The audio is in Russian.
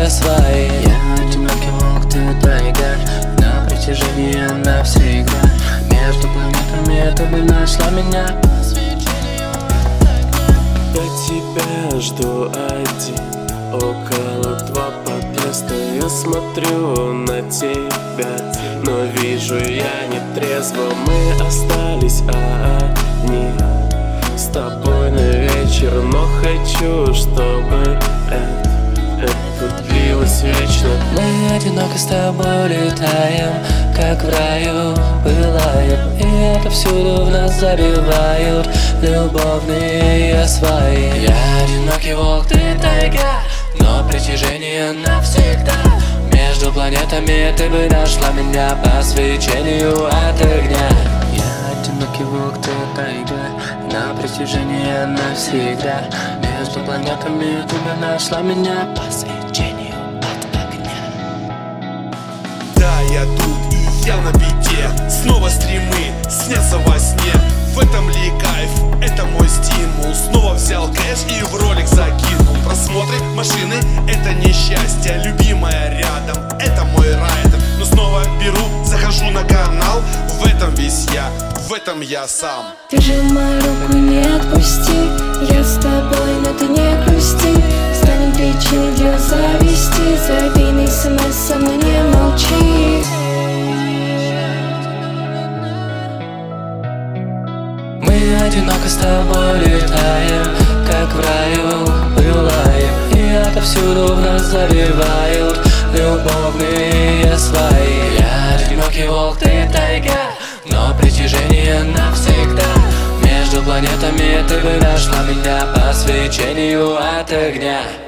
свои. Я одинокий волк, ты тайга, на притяжение навсегда. Между планетами ты бы нашла меня. Я тебя жду один, около 2 подъезда. Я смотрю на тебя, но вижу я не трезво. Мы остались одни с тобой на вечер, но хочу, чтобы это длилось вечно. Мы одиноко с тобой летаем, как в раю пылаем, и это всюду в нас забивают любовные сваи. Я одинокий волк, ты тайга, но притяжение навсегда. Между планетами ты бы нашла меня по свечению от огня. Я одинокий волк, ты тайга, на притяжение навсегда. Между планетами ты бы нашла меня по свечению от огня. Да, я тут и я на беде. Снова стримы снятся во сне. В этом ли кайф? Это мой стимул. Снова взял кэш и в ролик закинул. Просмотры машины — это несчастье. Любимая рядом — это мой райдер. Но снова беру, захожу на канал. В этом весь я, в этом я сам. Держи мою руку, не отпусти. Я с тобой, но ты не грусти. Станем причиной для зависти. Зови на смс, со мной не молчи. Мы одиноко с тобой летаем, как в раю пылаем, и отовсюду в нас забивают любовные сваи. Я одинокий волк, ты тайга, но притяжение навсегда. Между планетами ты бы нашла меня по свечению от огня.